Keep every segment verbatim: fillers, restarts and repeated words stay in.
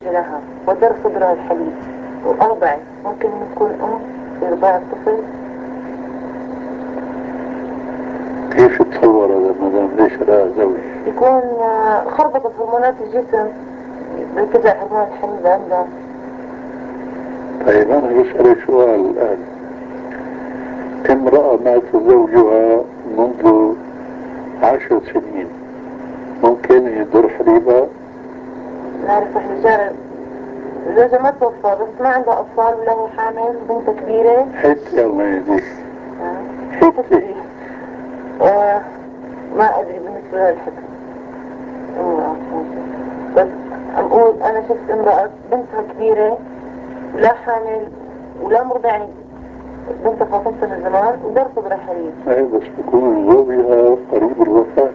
لها ودر صدرها الحليب وأرضعت، ممكن تكون أم يرضع الطفل؟ كيف تصور هذا المدام؟ ليش لها زوج؟ يكون خربطت هرمونات الجسم، ارتفع هرمون الحليب عندها. طيب أنا بسألك سؤال الآن، امرأة مات زوجها منذ عشر سنين ممكن يدور حليبها؟ نعرف احنا جارة زوجها ما توفى بس ما عندها أطفال ولا هي حامل بنت كبيرة. حتى الله يهديك. حتى آه ما أدري بالنسبة لها الحكم. بس أقول أنا شفت امرأة بنتها كبيرة ولا حامل ولا مرضع، يعني بنتها فاطمة من زمان ودار صدرها حليب. ايه بس بكون زوجها قريب الوفاة،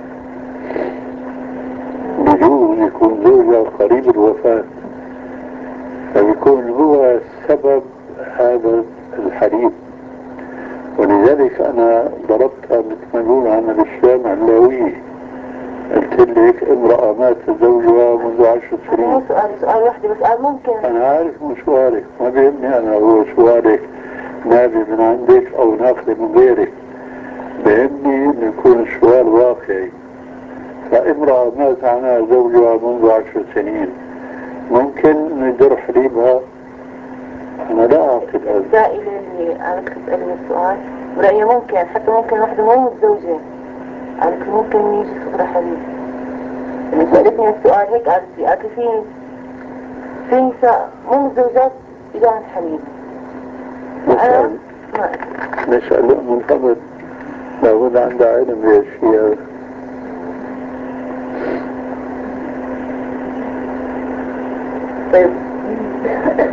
بجوز يكون زوجها قريب الوفاة فبيكون هو سبب هذا الحليب. ولذلك أنا ضربتها مثل ما نقول عن الإسلام علاوية، قلت لك امرأة مات زوجها منذ عشر سنين. هذا سؤال سؤال واحد بس قال ممكن. أنا عارف من سؤالك، ما بيهمني أنا هو سؤالك نابي من عندك أو ناخذ من غيرك، بيهمني إنه يكون السؤال واقعي. فامرأة مات عنها زوجها منذ عشر سنين ممكن ندر حليبها؟ أنا لا أعتقد هذا. السائلة اللي أنا كنت أسألني السؤال برأيي ممكن، حتى ممكن واحدة مو متزوجة أنا ممكن يجي صدرها حليب. اللي سألتني السؤال هيك قالت لي قالت لي في في نساء مو متزوجات إجاها الحليب. أنا ما أدري. نسأل من فضل لابد عندها علم بهالشيء هذا. طيب